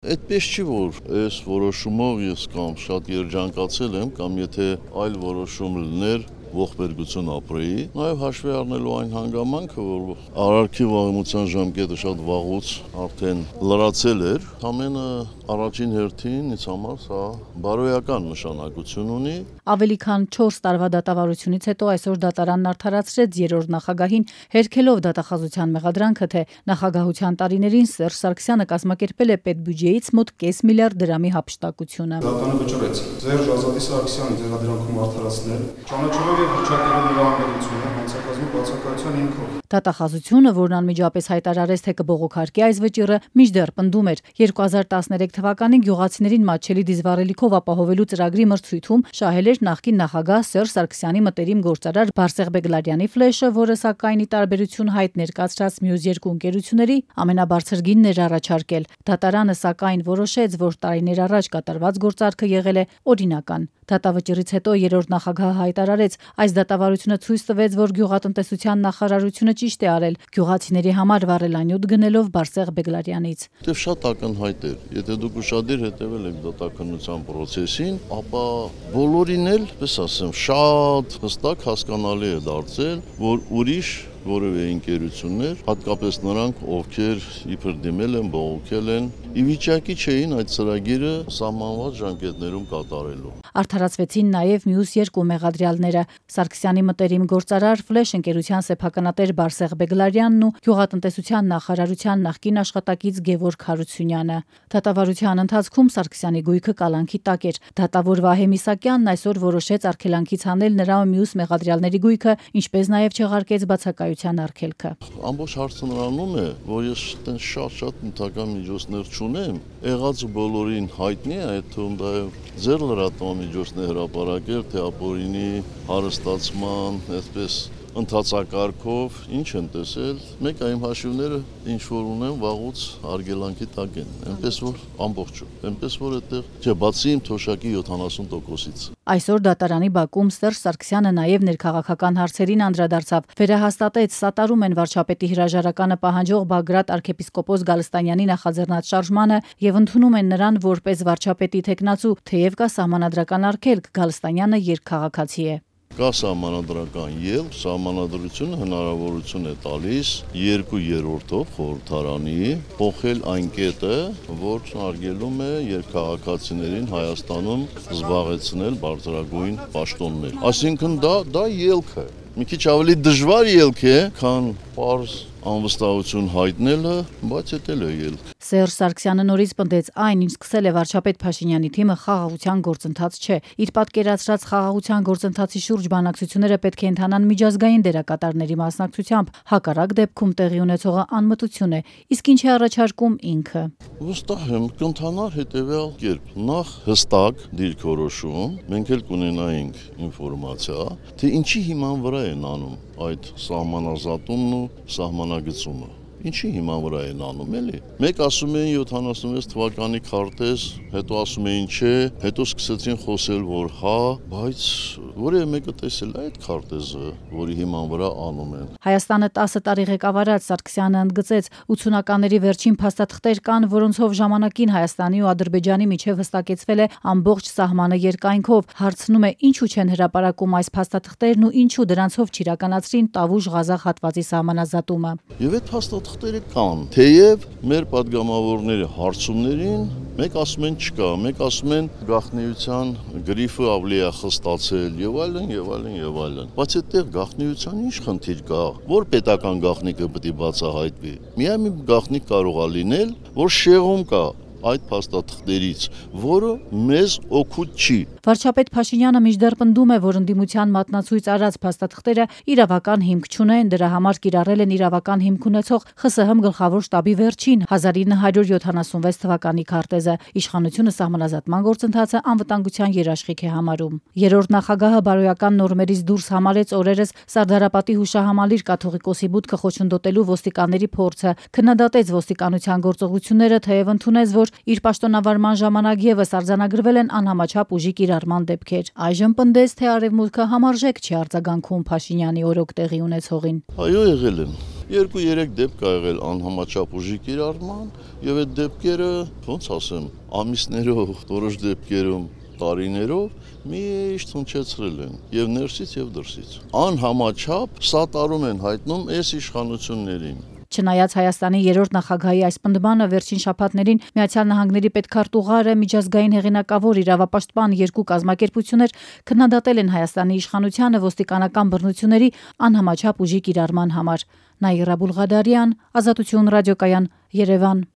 Այդպես չի, որ այս որոշումով ես կամ շատ երջանկացել եմ, կամ եթե այլ որոշում լիներ, ողբերգություն ապրեի, նաև հաշվի առնելու այն հանգամանքը, որ արարքի վաղեմության ժամկետը շատ վաղուց արդեն լրացել էր, ամենը առաջին հերթին ինձ համար սա բարոյական նշանակություն ունի։ Ավելի քան 4 տարվա դատավարությունից հետո այսօր դատարանն արդարացրեց երրորդ նախագահին, հերքելով դատախազության մեղադրանքը, թե նախագահության տարիներին Սերժ Սարգսյանը կազմակերպել է պետբյուջեից մոտ կես միլիարդ դրամի հափշտակությունը։ Դատարանը վճռեց Սերժ Ազատի Սարգսյանի դեղադրանքում արդարացնել, ճանաչելով եւ հռչակելով նրա անմեղությունը հանցակազմի բացակայության հիմքով։ Դատախազությունը, որն անմիջապես հայտարարեց, թե կբողոքարկի այս վճիռը, մինչդեռ պնդում էր 2013 թվականին գյուղացիներին մատչելի դիզվառելիքով ապահովելու ծրագրի մրցույթում շահել էր նախկին նախագահ Սերժ Սարգսյանի մտերիմ գործարար Բարսեղ Բեգլարյանի ֆլեշը, որը սակայն ի տարբերություն հայտ ներկայացրած մյուս երկու ընկերությունների ամենաբարձր գինն էր առաջարկել։ Դատարանը սակայն որոշեց, որ տարիներ առաջ կատարված գործարքը եղել է օրինական։ Դատավճռից հետո երրորդ նախագահը հայտարարեց, այս դատավարությունը ցույց տվեց, որ գյուղատնտեսության նախարարությունը ճիշտ է արել գյուղացիների համար վառելանյութ գնելով Բարսեղ Բեգլարյանից։ Դե շատ ակնհայտ էր, եթե դուք ուշադիր հետևել եք դատականության process-ին, ապա բոլորին էլ, պես ասեմ, շատ հստակ հասկանալի է դարձել, որ ուրիշ որևէ ընկերություններ, հատկապես նրանք, ովքեր իբր դիմել են, բողոքել են, ի վիճակի չէին այդ ծրագիրը սահմանված ժամկետներում կատարելու։ Արդարացվեցին նաև մյուս երկու մեղադրյալները՝ Սարգսյանի մտերիմ գործարար ֆլեշ ընկերության սեփականատեր Բարսեղ Բեգլարյանն ու գյուղատնտեսության նախարարության նախկին աշխատակից Գևորգ Հարությունյանը։ Դատավարության ընթացքում Սարգսյանի գույքը կալանքի տակ էր։ Դատավոր Վահե Միսակյանն այսօր որոշեց արգելանքից հանել նրա ու մյուս մեղադրյալների գույքը, ինչպես նաև չեղարկեց բացակայության արգելքը։ Ամբողջ հարցը նրանում է, որ ես շատ նյութական միջոցներ չունեմ, եղածը բոլորին հայտնի է, այդ թվում դա ձեր լրատվամիջոցն է հրապարակել, թե ապօրինի հարստացման, այսպես ընթացակարգով ինչ են տեսել, մեկ այմ հաշիվները ինչ որ ունեն վաղուց արգելանքի տակ են, այնպես որ ամբողջը, այնպես որ այդտեղ չէ, բացի իմ թոշակի 70%-ից։ Այսօր դատարանի բակում Սերժ Սարգսյանը նաև ներքաղաքական հարցերին անդրադարձավ, վերահաստատեց սատարում են վարչապետի հրաժարականը պահանջող Բագրատ arczepiskopos Գալստանյանի նախաձեռնած շարժմանը եւ ընդունում են նրան որպես վարչապետի թեկնածու, թեև կա սահմանադրական արգելք, Գալստանյանը երկքաղաքացի է։ Կա սահմանադրական ելք, սահմանադրությունը հնարավորություն է տալիս 2/3-ով խորհրդարանի փոխել այն կետը, որ արգելում է երկքաղաքացիներին Հայաստանում զբաղեցնել բարձրագույն պաշտոններ։ Այսինքն դա ելք է։ Մի քիչ ավելի դժվար ելք է, քան պարզ անվստահություն հայտնելը, բայց դա էլ է ելք։ Սերժ Սարգսյանը նորից պնդեց, այն, ինչ սկսել է վարչապետ Փաշինյանի թիմը, խաղաղության գործընթաց չէ։ Իր պատկերացրած խաղաղության գործընթացի շուրջ բանակցությունները պետք է ընթանան միջազգային դերակատարների մասնակցությամբ, հակառակ դեպքում տեղի ունեցողը անմտություն է, իսկ ինչ է առաջարկում ինքը։ Վստահ եմ, կընթանար հետևյալ կերպ. նախ հստակ դիրքորոշում, մենք էլ կունենայինք ինֆորմացիա, թե ինչի հիման վրա են անում այդ սահմանազատումն ու սահմանագծումը։ Ինչի հիման վրա են անում, էլի։ Մեկ ասում էին 76 թվականի քարտեզ, հետո ասում էին չէ, հետո սկսեցին խոսել, որ հա, բայց որևէ մեկը տեսել է այդ քարտեզը, որի հիման վրա անում են։ Հայաստանը 10 տարի ղեկավարած Սարգսյանը ընդգծեց, 80-ականների վերջին փաստաթղթեր կան, որոնցով ժամանակին Հայաստանի ու Ադրբեջանի միջև հստակեցվել է ամբողջ սահմանը երկայնքով։ Հարցնում է, ինչու չեն հրապարակում այս փաստաթղթերն ու ինչու դրանցով չիրականացրին Տավուշ-Ղազախ հատվածի սահմանազատումը։ Եվ այդ փաստաթղթերը կան, թեև մեր падգամավորների հարցումներին մեկ ասում են չկա, մեկ ասում են գաղտնիության գրիֆը ավելի է խստացել եւ այլն եւ այլն եւ այլն։ Բայց այդտեղ գաղտնիության ինչ խնդիր կա, որ պետական գաղտնիքը պետք է բացահայտվի։ Միայն մի գաղտնիք կարող է լինել, որ շեղում կա այդ փաստաթղթերից, որը մեզ օգուտ չի։ Վարչապետ Փաշինյանը մինչդեռ պնդում է, որ ընդդիմության մատնացույց արած փաստաթղթերը իրավական հիմք չունեն, դրա համար կիրառել են իրավական հիմք ունեցող ԽՍՀՄ գլխավոր շտաբի վերջին 1976 թվականի քարտեզը։ Իշխանությունը սահմանազատման գործընթացը անվտանգության երաշխիք է համարում։ Երրորդ նախագահը բարոյական նորմերից դուրս համարեց օրերս Սարդարապատի հուշահամալիր կաթողիկոսի բուդկը խոչընդոտելու ոստիկանների փորձը, քննադատեց ոստիկանության գործողությունները, թեև ընդունեց, որ իր պաշտոնավարման ժամանակ եւս արձանագրվել են անհամաչափ ուժի կիրառման դեպքեր։ Այժմ պնդեց, թե Արևմուտքը համարժեք չի արձագանքում Փաշինյանի օրոք տեղի ունեցողին։ Այո, եղել են։ 2-3 դեպք ա եղել անհամաչափ ուժի կիրառման, եւ այդ դեպքերը, ոնց ասեմ, ամիսներով, որոշ դեպքերում տարիներով միշտ հնչեցրել են եւ ներսից եւ դրսից։ Անհամաչափ սատարում են հայտնում այս իշխանություններին։ Չնայած Հայաստանի երրորդ նախագահի այս պնդմանը վերջին շաբաթներին Միացյալ Նահանգների պետքարտուղարը, միջազգային հեղինակավոր իրավապաշտպան երկու կազմակերպություններ քննադատել են Հայաստանի իշխանությանը ոստիկանական բռնությունների անհամաչափ ուժի կիրառման համար։ Նաիրա Բուլղադարյան, Ազատություն ռադիոկայան, Երևան։